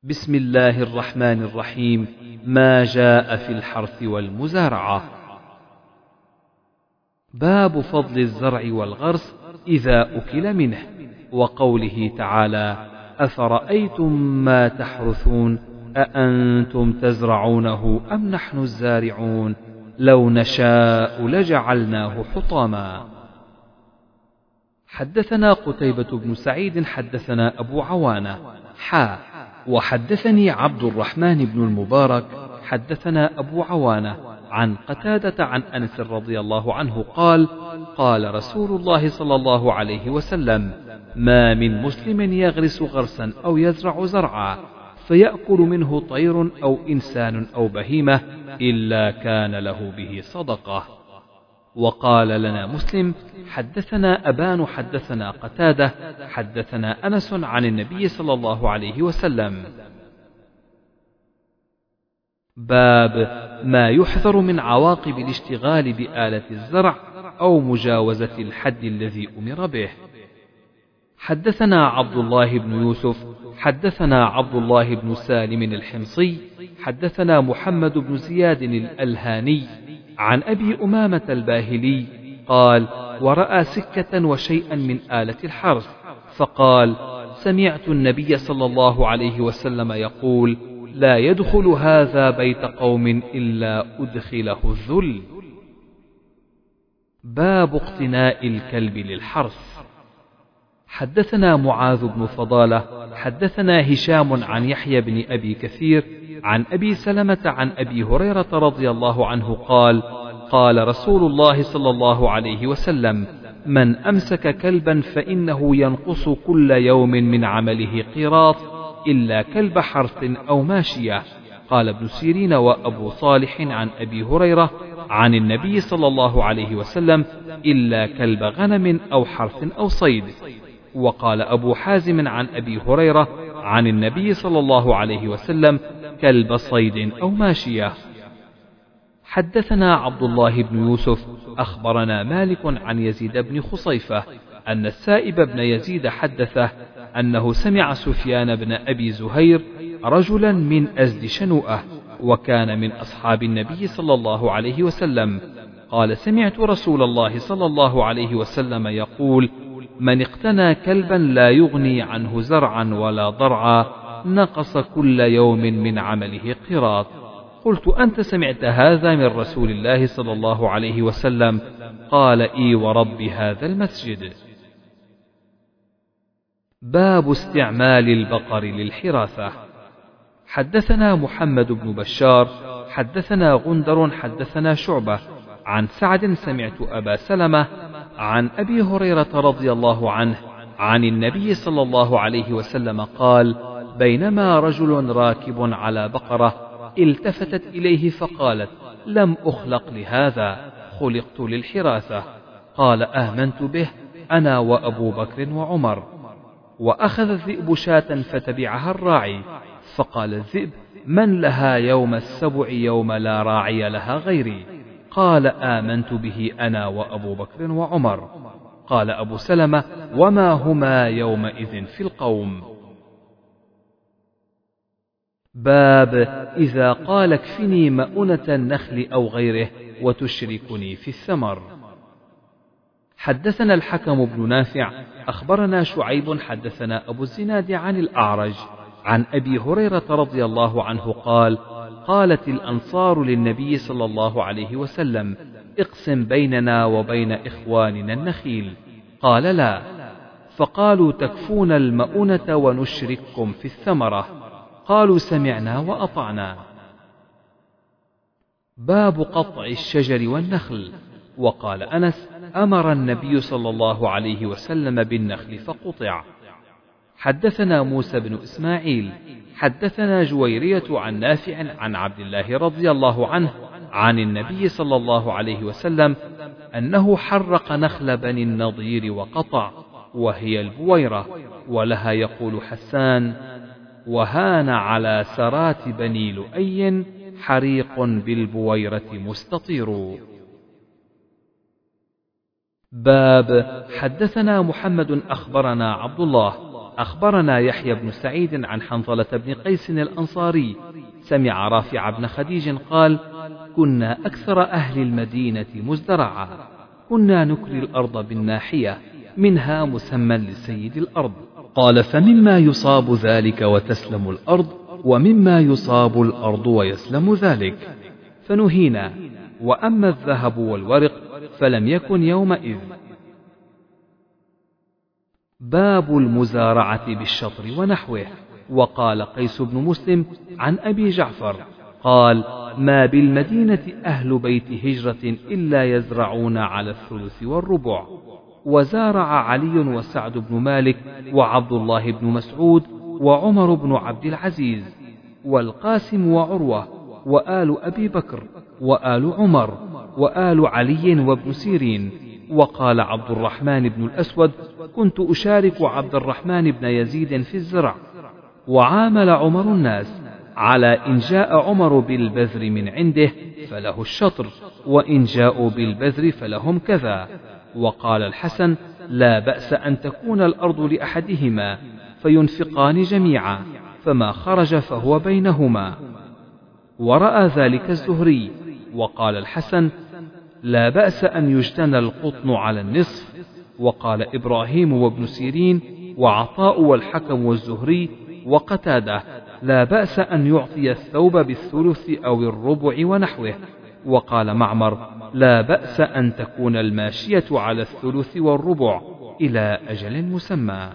بسم الله الرحمن الرحيم. ما جاء في الحرث والمزارعة. باب فضل الزرع والغرس إذا أكل منه، وقوله تعالى: أفرأيتم ما تحرثون أأنتم تزرعونه أم نحن الزارعون لو نشاء لجعلناه حطاما. حدثنا قتيبة بن سعيد حدثنا أبو عوانة وحدثني عبد الرحمن بن المبارك حدثنا أبو عوانة عن قتادة عن أنس رضي الله عنه قال: قال رسول الله صلى الله عليه وسلم: ما من مسلم يغرس غرسا أو يزرع زرعا فيأكل منه طير أو إنسان أو بهيمة إلا كان له به صدقة. وقال لنا مسلم: حدثنا أبان حدثنا قتادة حدثنا أنس عن النبي صلى الله عليه وسلم. باب ما يحذر من عواقب الاشتغال بآلة الزرع أو مجاوزة الحد الذي أمر به. حدثنا عبد الله بن يوسف حدثنا عبد الله بن سالم الحمصي حدثنا محمد بن زياد الألهاني عن أبي أمامة الباهلي قال: ورأى سكة وشيئا من آلة الحرث فقال: سمعت النبي صلى الله عليه وسلم يقول: لا يدخل هذا بيت قوم إلا أدخله الذل. باب اقتناء الكلب للحرث. حدثنا معاذ بن فضالة حدثنا هشام عن يحيى بن أبي كثير عن أبي سلمة عن أبي هريرة رضي الله عنه قال: قال رسول الله صلى الله عليه وسلم: من أمسك كلبا فإنه ينقص كل يوم من عمله قيراط إلا كلب حرث أو ماشية. قال ابن سيرين وأبو صالح عن أبي هريرة عن النبي صلى الله عليه وسلم: إلا كلب غنم أو حرث أو صيد. وقال أبو حازم عن أبي هريرة عن النبي صلى الله عليه وسلم: كلب صيد أو ماشية. حدثنا عبد الله بن يوسف أخبرنا مالك عن يزيد بن خصيفة أن السائب بن يزيد حدثه أنه سمع سفيان بن أبي زهير رجلا من أزد شنوءة وكان من أصحاب النبي صلى الله عليه وسلم قال: سمعت رسول الله صلى الله عليه وسلم يقول: من اقتنى كلبا لا يغني عنه زرعا ولا ضرعا نقص كل يوم من عمله قيراط. قلت: أنت سمعت هذا من رسول الله صلى الله عليه وسلم؟ قال: إي ورب هذا المسجد. باب استعمال البقر للحراثة. حدثنا محمد بن بشار حدثنا غندر حدثنا شعبة عن سعد سمعت أبا سلمة عن أبي هريرة رضي الله عنه عن النبي صلى الله عليه وسلم قال: بينما رجل راكب على بقرة التفتت إليه فقالت: لم أخلق لهذا، خلقت للحراثة. قال: آمنت به أنا وأبو بكر وعمر. وأخذ الذئب شاة فتبعها الراعي فقال الذئب: من لها يوم السبع يوم لا راعي لها غيري؟ قال: آمنت به أنا وأبو بكر وعمر. قال أبو سلمة: وما هما يومئذ في القوم. باب إذا قال: اكفني مؤنة النخل أو غيره وتشركني في الثمر. حدثنا الحكم بن نافع أخبرنا شعيب حدثنا أبو الزناد عن الأعرج عن أبي هريرة رضي الله عنه قال: قالت الأنصار للنبي صلى الله عليه وسلم: اقسم بيننا وبين إخواننا النخيل. قال: لا. فقالوا: تكفون المؤنة ونشرككم في الثمرة. قالوا: سمعنا وأطعنا. باب قطع الشجر والنخل. وقال أنس: أمر النبي صلى الله عليه وسلم بالنخل فقطع. حدثنا موسى بن إسماعيل حدثنا جويرية عن نافع عن عبد الله رضي الله عنه عن النبي صلى الله عليه وسلم أنه حرق نخل بني النضير وقطع، وهي البويرة، ولها يقول حسان: وهان على سرات بني لؤي حريق بالبويرة مستطير. باب حدثنا محمد أخبرنا عبد الله أخبرنا يحيى بن سعيد عن حنظلة بن قيس الأنصاري سمع رافع بن خديج قال: كنا أكثر أهل المدينة مزدرعا، كنا نكري الأرض بالناحية، منها مسمى لسيد الأرض. قال: فمما يصاب ذلك وتسلم الأرض، ومما يصاب الأرض ويسلم ذلك، فنهينا. وأما الذهب والورق فلم يكن يومئذ. باب المزارعة بالشطر ونحوه. وقال قيس بن مسلم عن أبي جعفر قال: ما بالمدينة أهل بيت هجرة إلا يزرعون على الثلث والربع. وزارع علي وسعد بن مالك وعبد الله بن مسعود وعمر بن عبد العزيز والقاسم وعروة وآل أبي بكر وآل عمر وآل علي وابن سيرين. وقال عبد الرحمن بن الأسود: كنت أشارك عبد الرحمن بن يزيد في الزرع. وعامل عمر الناس على إن جاء عمر بالبذر من عنده فله الشطر، وإن جاءوا بالبذر فلهم كذا. وقال الحسن: لا بأس أن تكون الأرض لأحدهما فينفقان جميعا، فما خرج فهو بينهما. ورأى ذلك الزهري. وقال الحسن: لا بأس أن يجتنى القطن على النصف. وقال إبراهيم وابن سيرين وعطاء والحكم والزهري وقتادة: لا بأس أن يعطي الثوب بالثلث أو الربع ونحوه. وقال معمر: لا بأس أن تكون الماشية على الثلث والربع إلى أجل مسمى.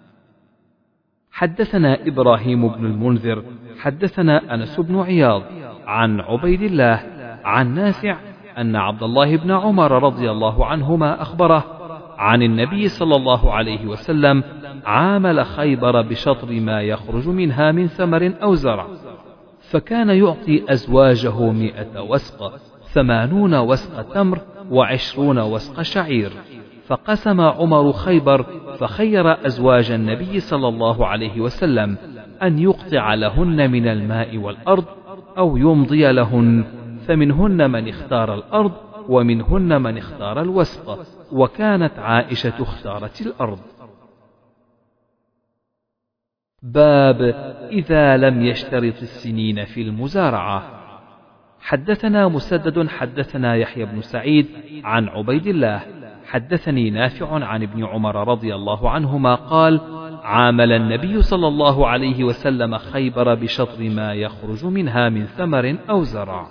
حدثنا إبراهيم بن المنذر حدثنا أنس بن عياض عن عبيد الله عن نافع أن عبد الله بن عمر رضي الله عنهما أخبره عن النبي صلى الله عليه وسلم عامل خيبر بشطر ما يخرج منها من ثمر أو زرع، فكان يعطي أزواجه 100 وسق، 80 وسق تمر، و20 وسق شعير. فقسم عمر خيبر فخير أزواج النبي صلى الله عليه وسلم أن يقطع لهن من الماء والأرض أو يمضي لهن، فمنهن من اختار الأرض ومنهن من اختار الوسق، وكانت عائشة اختارت الأرض. باب إذا لم يشترط السنين في المزارعة. حدثنا مسدد حدثنا يحيى بن سعيد عن عبيد الله حدثني نافع عن ابن عمر رضي الله عنهما قال: عامل النبي صلى الله عليه وسلم خيبر بشطر ما يخرج منها من ثمر أو زرع.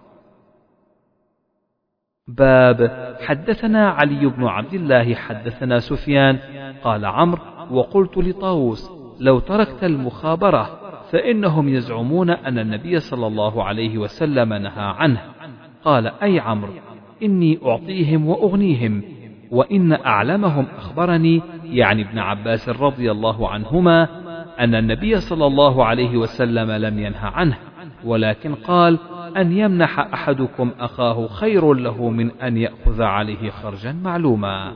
باب حدثنا علي بن عبد الله حدثنا سفيان قال عمرو: وقلت لطاووس: لو تركت المخابرة فإنهم يزعمون أن النبي صلى الله عليه وسلم نهى عنه. قال: أي عمرو، إني أعطيهم وأغنيهم. وإن أعلمهم أخبرني، يعني ابن عباس رضي الله عنهما، أن النبي صلى الله عليه وسلم لم ينهى عنه، ولكن قال: أن يمنح أحدكم أخاه خير له من أن يأخذ عليه خرجا معلوما.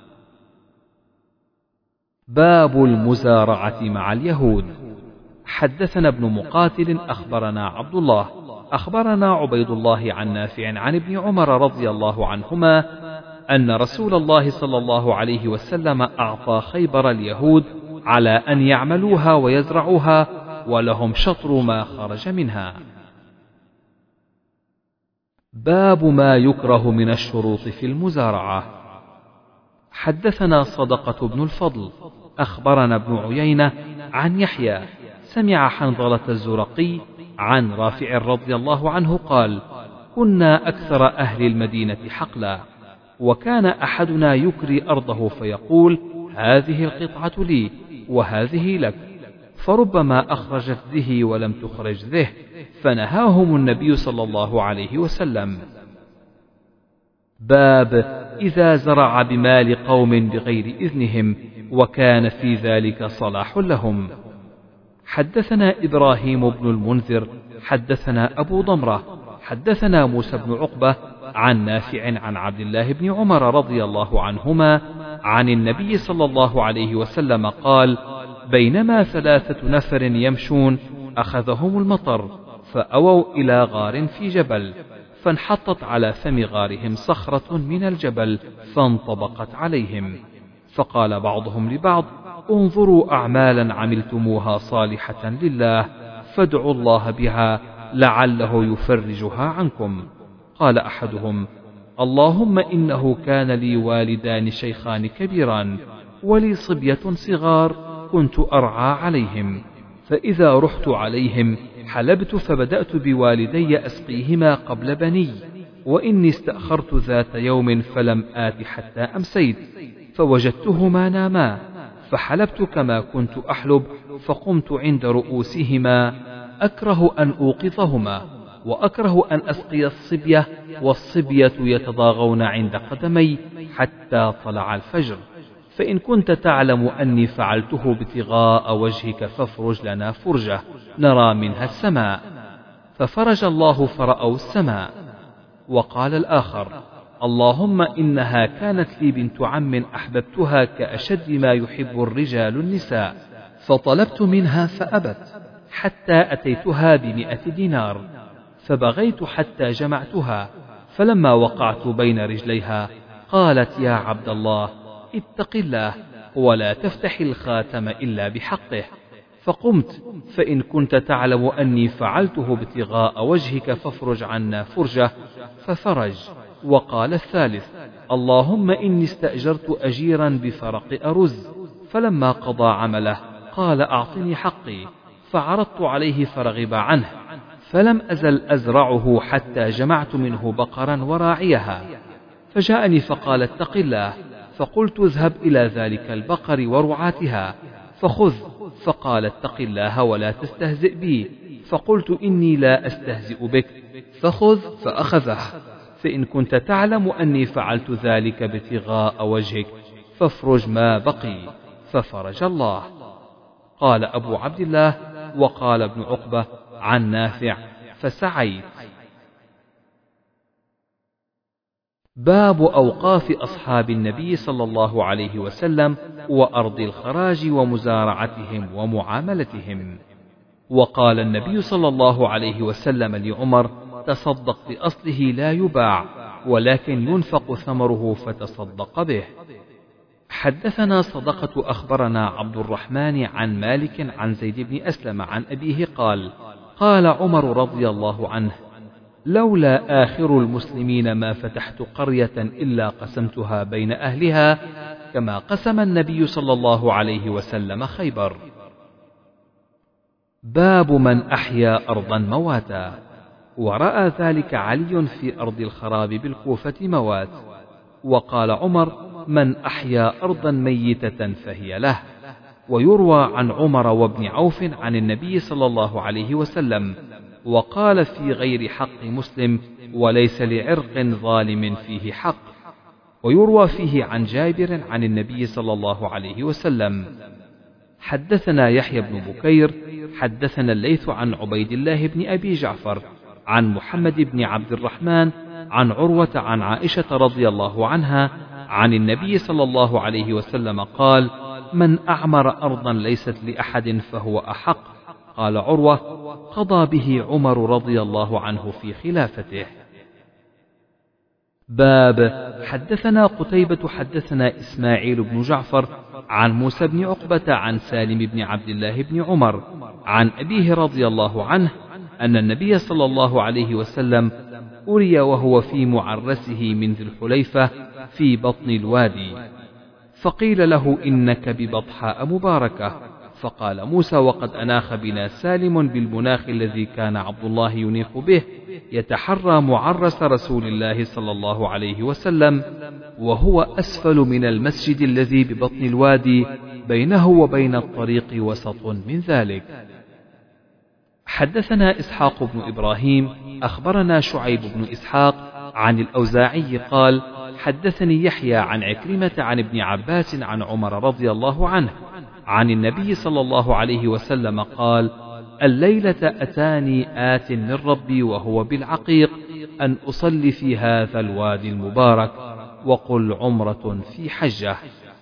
باب المزارعة مع اليهود. حدثنا ابن مقاتل أخبرنا عبد الله أخبرنا عبيد الله عن نافع عن ابن عمر رضي الله عنهما أن رسول الله صلى الله عليه وسلم أعطى خيبر اليهود على أن يعملوها ويزرعوها ولهم شطر ما خرج منها. باب ما يكره من الشروط في المزارعة. حدثنا صدقة بن الفضل أخبرنا ابن عيينة عن يحيى سمع حنظلة الزرقي عن رافع رضي الله عنه قال: كنا أكثر أهل المدينة حقلا، وكان أحدنا يكري أرضه فيقول: هذه القطعة لي وهذه لك، فربما أخرجت ذه ولم تخرج ذه، فنهاهم النبي صلى الله عليه وسلم. باب إذا زرع بمال قوم بغير إذنهم وكان في ذلك صلاح لهم. حدثنا إبراهيم بن المنذر حدثنا أبو ضمرة حدثنا موسى بن عقبة عن نافع عن عبد الله بن عمر رضي الله عنهما عن النبي صلى الله عليه وسلم قال: بينما 3 نفر يمشون أخذهم المطر، فأووا إلى غار في جبل، فانحطت على فم غارهم صخرة من الجبل فانطبقت عليهم، فقال بعضهم لبعض: انظروا أعمالا عملتموها صالحة لله فادعوا الله بها لعله يفرجها عنكم. قال أحدهم: اللهم إنه كان لي والدان شيخان كبيران ولي صبية صغار كنت أرعى عليهم، فإذا رحت عليهم حلبت فبدأت بوالدي أسقيهما قبل بني، وإني استأخرت ذات يوم فلم آت حتى أمسيت فوجدتهما ناما، فحلبت كما كنت أحلب، فقمت عند رؤوسهما أكره أن أوقظهما وأكره أن أسقي الصبية، والصبية يتضاغون عند قدمي حتى طلع الفجر، فإن كنت تعلم أني فعلته ابتغاء وجهك فافرج لنا فرجة نرى منها السماء. ففرج الله فرأوا السماء. وقال الآخر: اللهم إنها كانت لي بنت عم أحببتها كأشد ما يحب الرجال النساء، فطلبت منها فأبت حتى أتيتها ب100 دينار، فبغيت حتى جمعتها، فلما وقعت بين رجليها قالت: يا عبد الله اتق الله ولا تفتح الخاتم إلا بحقه. فقمت: فإن كنت تعلم أني فعلته ابتغاء وجهك فافرج عنا فرجة، ففرج. وقال الثالث: اللهم إني استأجرت أجيرا بفرق أرز، فلما قضى عمله قال: أعطني حقي، فعرضت عليه فرغب عنه، فلم أزل أزرعه حتى جمعت منه بقرا وراعيها، فجاءني فقال: اتق الله، فقلت: اذهب إلى ذلك البقر ورعاتها فخذ، فقال: اتق الله ولا تستهزئ بي، فقلت: إني لا أستهزئ بك، فخذ، فأخذه، فإن كنت تعلم أني فعلت ذلك ابتغاء وجهك فافرج ما بقي، ففرج الله. قال أبو عبد الله: وقال ابن عقبة عن نافع: فسعيت. باب أوقاف أصحاب النبي صلى الله عليه وسلم وأرض الخراج ومزارعتهم ومعاملتهم. وقال النبي صلى الله عليه وسلم لعمر: تصدق بأصله لا يباع ولكن ينفق ثمره فتصدق به. حدثنا صدقة أخبرنا عبد الرحمن عن مالك عن زيد بن أسلم عن أبيه قال: قال عمر رضي الله عنه: لولا آخر المسلمين ما فتحت قرية إلا قسمتها بين أهلها كما قسم النبي صلى الله عليه وسلم خيبر. باب من أحيا أرضا مواتا. ورأى ذلك علي في أرض الخراب بالكوفة موات. وقال عمر: من أحيا أرضا ميتة فهي له. ويروى عن عمر وابن عوف عن النبي صلى الله عليه وسلم. وقال في غير حق مسلم: وليس لعرق ظالم فيه حق. ويروى فيه عن جابر عن النبي صلى الله عليه وسلم. حدثنا يحيى بن بكير حدثنا الليث عن عبيد الله بن أبي جعفر عن محمد بن عبد الرحمن عن عروة عن عائشة رضي الله عنها عن النبي صلى الله عليه وسلم قال: من أعمر أرضا ليست لأحد فهو أحق. قال عروة: قضى به عمر رضي الله عنه في خلافته. باب حدثنا قتيبة حدثنا إسماعيل بن جعفر عن موسى بن عقبة عن سالم بن عبد الله بن عمر عن أبيه رضي الله عنه أن النبي صلى الله عليه وسلم أري وهو في معرسه من ذي الحليفة في بطن الوادي، فقيل له: إنك ببطحاء مباركة. فقال موسى: وقد أناخ بنا سالم بالمناخ الذي كان عبد الله ينيخ به، يتحرى معرس رسول الله صلى الله عليه وسلم، وهو أسفل من المسجد الذي ببطن الوادي، بينه وبين الطريق وسط من ذلك. حدثنا إسحاق بن إبراهيم أخبرنا شعيب بن إسحاق عن الأوزاعي قال: حدثني يحيى عن عكرمة عن ابن عباس عن عمر رضي الله عنه عن النبي صلى الله عليه وسلم قال: الليلة أتاني آت من ربي وهو بالعقيق أن أصلي في هذا الوادي المبارك، وقل عمرة في حجة.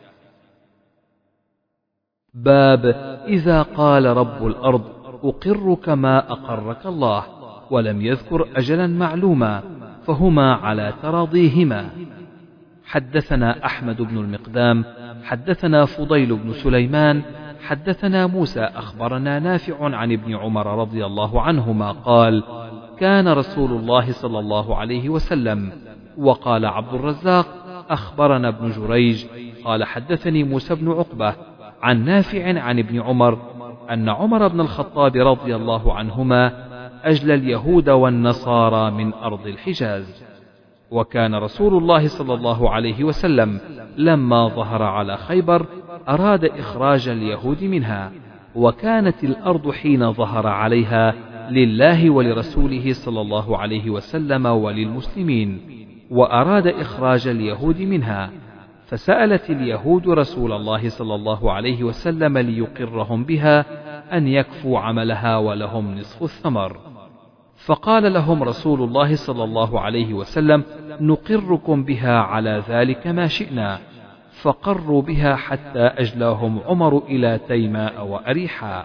باب إذا قال رب الأرض: أقرك ما أقرك الله، ولم يذكر أجلا معلوما، فهما على تراضيهما. حدثنا أحمد بن المقدام حدثنا فضيل بن سليمان حدثنا موسى أخبرنا نافع عن ابن عمر رضي الله عنهما قال كان رسول الله صلى الله عليه وسلم. وقال عبد الرزاق أخبرنا ابن جريج قال حدثني موسى بن عقبة عن نافع عن ابن عمر أن عمر بن الخطاب رضي الله عنهما أجلى اليهود والنصارى من أرض الحجاز. وكان رسول الله صلى الله عليه وسلم لما ظهر على خيبر أراد إخراج اليهود منها، وكانت الأرض حين ظهر عليها لله ولرسوله صلى الله عليه وسلم وللمسلمين، وأراد إخراج اليهود منها، فسألت اليهود رسول الله صلى الله عليه وسلم ليقرهم بها أن يكفوا عملها ولهم نصف الثمر، فقال لهم رسول الله صلى الله عليه وسلم نقركم بها على ذلك ما شئنا، فقروا بها حتى أجلاهم عمر إلى تيماء وأريحاء.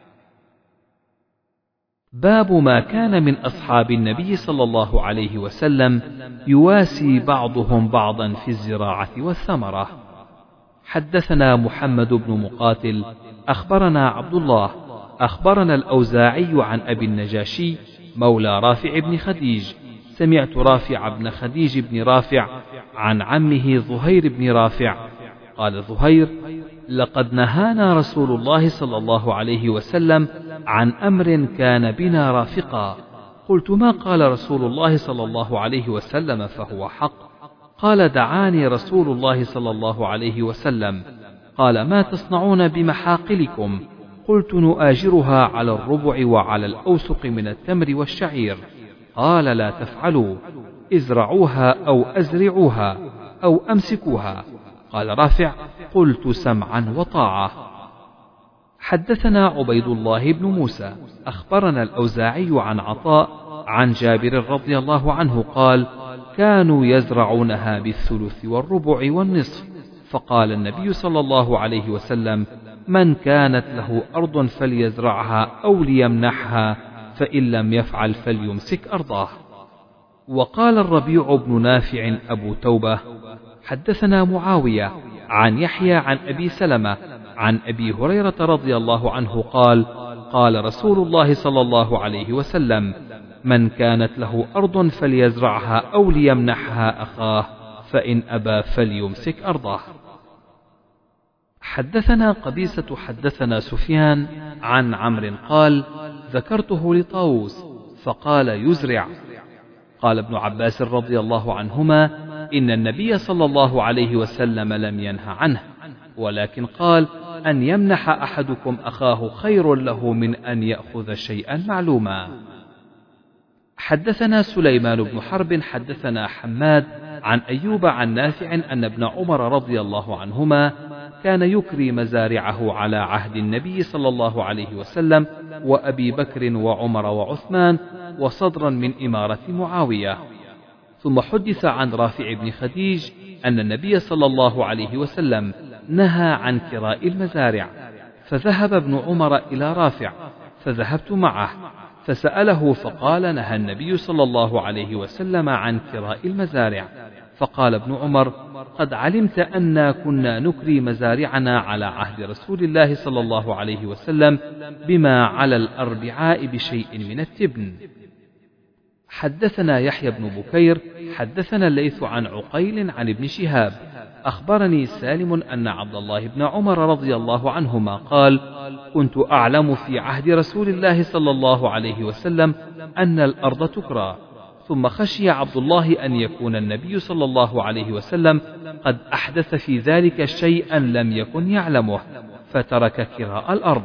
باب ما كان من أصحاب النبي صلى الله عليه وسلم يواسي بعضهم بعضا في الزراعة والثمرة. حدثنا محمد بن مقاتل أخبرنا عبد الله أخبرنا الأوزاعي عن أبي النجاشي مولى رافع بن خديج سمعت رافع بن خديج بن رافع عن عمه ظهير بن رافع قال ظهير لقد نهانا رسول الله صلى الله عليه وسلم عن أمر كان بنا رافقا. قلت ما قال رسول الله صلى الله عليه وسلم فهو حق؟ قال دعاني رسول الله صلى الله عليه وسلم. قال ما تصنعون بمحاقلكم؟ قلت نؤاجرها على الربع وعلى الأوسق من التمر والشعير. قال لا تفعلوا، ازرعوها أو أزرعوها أو أمسكوها. قال رافع قلت سمعا وطاعة. حدثنا عبيد الله بن موسى أخبرنا الأوزاعي عن عطاء عن جابر رضي الله عنه قال كانوا يزرعونها بالثلث والربع والنصف، فقال النبي صلى الله عليه وسلم من كانت له أرض فليزرعها أو ليمنحها، فإن لم يفعل فليمسك أرضه. وقال الربيع بن نافع أبو توبة حدثنا معاوية عن يحيى عن أبي سلمة عن أبي هريرة رضي الله عنه قال قال رسول الله صلى الله عليه وسلم من كانت له أرض فليزرعها أو ليمنحها أخاه، فإن أبى فليمسك أرضه. حدثنا قبيسة حدثنا سفيان عن عمرو قال ذكرته لطاووس فقال يزرع. قال ابن عباس رضي الله عنهما إن النبي صلى الله عليه وسلم لم ينه عنه، ولكن قال أن يمنح أحدكم أخاه خير له من أن يأخذ شيئا معلوما. حدثنا سليمان بن حرب حدثنا حماد عن أيوب عن نافع أن ابن عمر رضي الله عنهما كان يكري مزارعه على عهد النبي صلى الله عليه وسلم وأبي بكر وعمر وعثمان وصدرا من إمارة معاوية. ثم حدث عن رافع بن خديج أن النبي صلى الله عليه وسلم نهى عن كراء المزارع، فذهب ابن عمر إلى رافع فذهبت معه فسأله فقال نهى النبي صلى الله عليه وسلم عن كراء المزارع. فقال ابن عمر قد علمت أنا كنا نكري مزارعنا على عهد رسول الله صلى الله عليه وسلم بما على الأربعاء بشيء من التبن. حدثنا يحيى بن بكير حدثنا الليث عن عقيل عن ابن شهاب أخبرني سالم أن عبد الله بن عمر رضي الله عنهما قال كنت أعلم في عهد رسول الله صلى الله عليه وسلم أن الأرض تكرى، ثم خشي عبد الله أن يكون النبي صلى الله عليه وسلم قد أحدث في ذلك شيئا لم يكن يعلمه فترك كراء الأرض.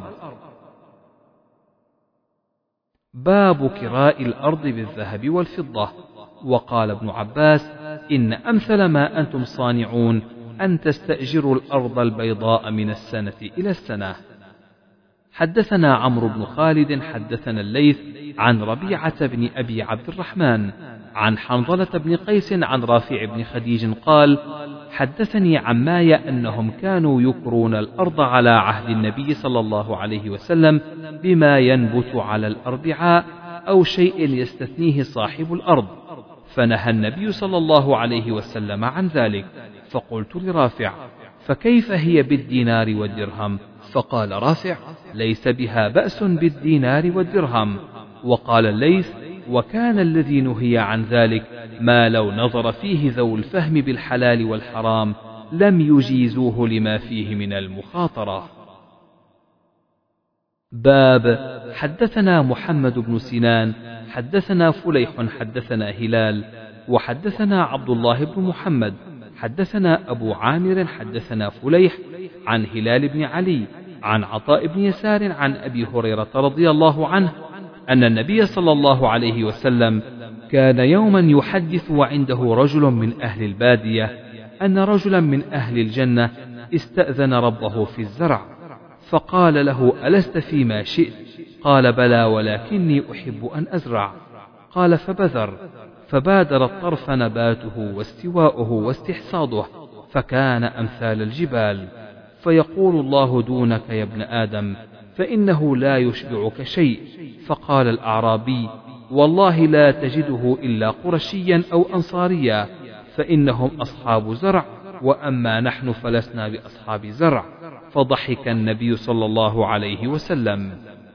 باب كراء الأرض بالذهب والفضة. وقال ابن عباس إن أمثل ما أنتم صانعون أن تستأجروا الأرض البيضاء من السنة إلى السنة. حدثنا عمرو بن خالد حدثنا الليث عن ربيعة بن أبي عبد الرحمن عن حنظلة بن قيس عن رافع بن خديج قال حدثني عماي أنهم كانوا يكرون الأرض على عهد النبي صلى الله عليه وسلم بما ينبت على الأربعاء أو شيء يستثنيه صاحب الأرض، فنهى النبي صلى الله عليه وسلم عن ذلك. فقلت لرافع فكيف هي بالدينار والدرهم؟ فقال رافع: ليس بها بأس بالدينار والدرهم. وقال الليث: وكان الذي نهي عن ذلك ما لو نظر فيه ذو الفهم بالحلال والحرام لم يجيزوه لما فيه من المخاطرة. باب حدثنا محمد بن سنان حدثنا فليح حدثنا هلال وحدثنا عبد الله بن محمد حدثنا أبو عامر حدثنا فليح عن هلال بن علي عن عطاء بن يسار عن أبي هريرة رضي الله عنه أن النبي صلى الله عليه وسلم كان يوما يحدث وعنده رجل من أهل البادية أن رجلا من أهل الجنة استأذن ربه في الزرع، فقال له: ألست فيما شئت؟ قال: بلى، ولكني أحب أن أزرع. قال: فبذر، فبادر الطرف نباته واستواؤه واستحصاده، فكان أمثال الجبال. فيقول الله: دونك يا ابن آدم، فإنه لا يشبعك شيء. فقال الأعرابي: والله لا تجده إلا قرشيا أو أنصاريا، فإنهم أصحاب زرع، وأما نحن فلسنا بأصحاب زرع. فضحك النبي صلى الله عليه وسلم.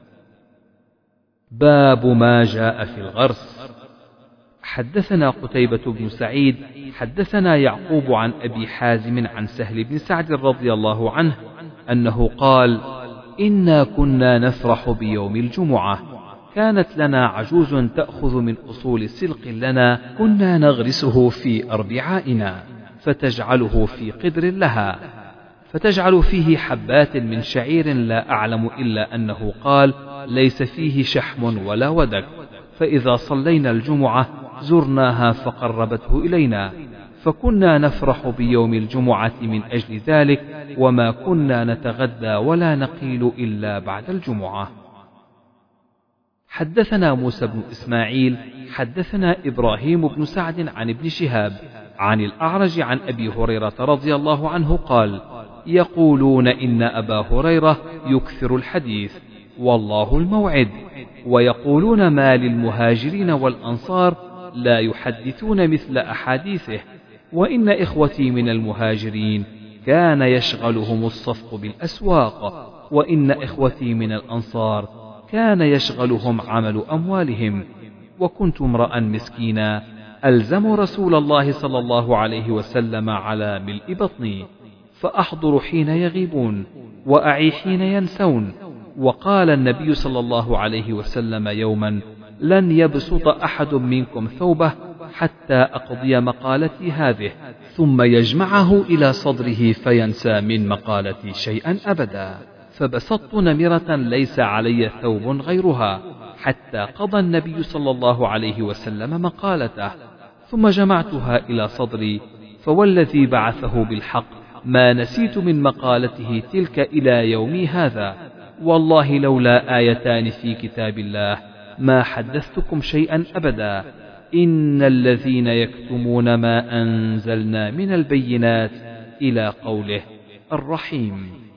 باب ما جاء في الغرس. حدثنا قتيبة بن سعيد حدثنا يعقوب عن أبي حازم عن سهل بن سعد رضي الله عنه أنه قال: إنا كنا نفرح بيوم الجمعة، كانت لنا عجوز تأخذ من أصول سلق لنا كنا نغرسه في أربعائنا، فتجعله في قدر لها، فتجعل فيه حبات من شعير، لا أعلم إلا أنه قال: ليس فيه شحم ولا ودك. فإذا صلينا الجمعة زرناها فقربته إلينا، فكنا نفرح بيوم الجمعة من أجل ذلك، وما كنا نتغدى ولا نقيل إلا بعد الجمعة. حدثنا موسى بن إسماعيل حدثنا إبراهيم بن سعد عن ابن شهاب عن الأعرج عن أبي هريرة رضي الله عنه قال: يقولون إن أبا هريرة يكثر الحديث، والله الموعد، ويقولون ما للمهاجرين والأنصار لا يحدثون مثل أحاديثه، وإن إخوتي من المهاجرين كان يشغلهم الصفق بالأسواق، وإن إخوتي من الأنصار كان يشغلهم عمل أموالهم، وكنت امرأ مسكينا ألزم رسول الله صلى الله عليه وسلم على ملء بطني، فأحضر حين يغيبون وأعي حين ينسون. وقال النبي صلى الله عليه وسلم يوما: لن يبسط أحد منكم ثوبه حتى أقضي مقالتي هذه، ثم يجمعه إلى صدره فينسى من مقالتي شيئا أبدا. فبسطت نمرة ليس علي ثوب غيرها حتى قضى النبي صلى الله عليه وسلم مقالته، ثم جمعتها إلى صدري، فوالذي بعثه بالحق ما نسيت من مقالته تلك إلى يومي هذا، والله لولا آيتان في كتاب الله ما حدثتكم شيئا أبدا: إن الذين يكتمون ما أنزلنا من البينات إلى قوله الرحيم.